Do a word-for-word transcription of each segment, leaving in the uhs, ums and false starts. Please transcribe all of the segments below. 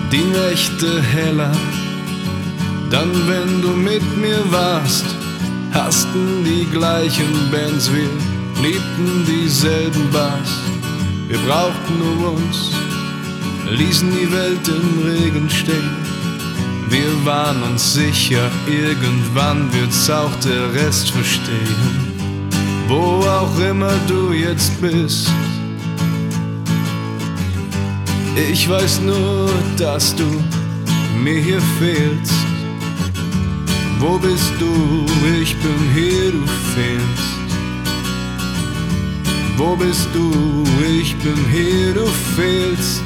die Nächte heller. Dann, wenn du mit mir warst, hassten die gleichen Bands, wir liebten dieselben Bars. Wir brauchten nur uns, ließen die Welt im Regen stehen. Wir waren uns sicher, irgendwann wird's auch der Rest verstehen. Wo auch immer du jetzt bist, ich weiß nur, dass du mir hier fehlst. Wo bist du? Ich bin hier, du fehlst. Wo bist du? Ich bin hier, du fehlst.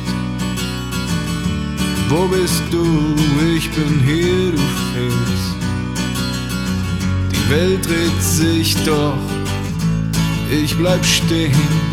Wo bist du? Ich bin hier, du fehlst. Die Welt dreht sich doch, ich bleib stehen.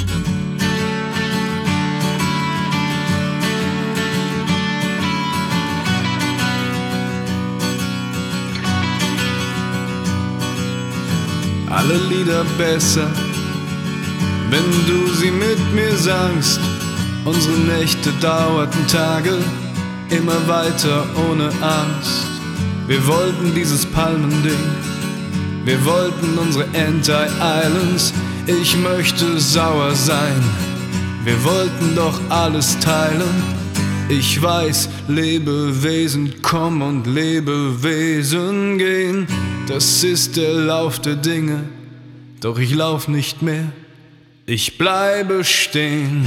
Alle Lieder besser, wenn du sie mit mir sangst. Unsere Nächte dauerten Tage, immer weiter ohne Angst. Wir wollten dieses Palmending, wir wollten unsere Anti-Islands. Ich möchte sauer sein, wir wollten doch alles teilen. Ich weiß, Lebewesen kommen und Lebewesen gehen. Das ist der Lauf der Dinge, doch ich lauf nicht mehr, ich bleibe stehen.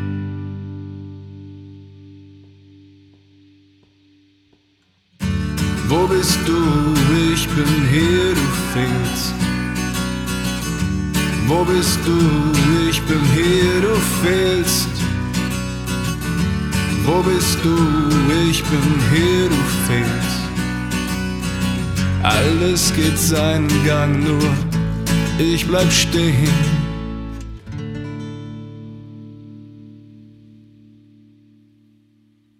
Wo bist du? Ich bin hier, du fehlst. Wo bist du? Ich bin hier, du fehlst. Wo bist du? Ich bin hier, du fehlst. Alles geht seinen Gang, nur ich bleib stehen.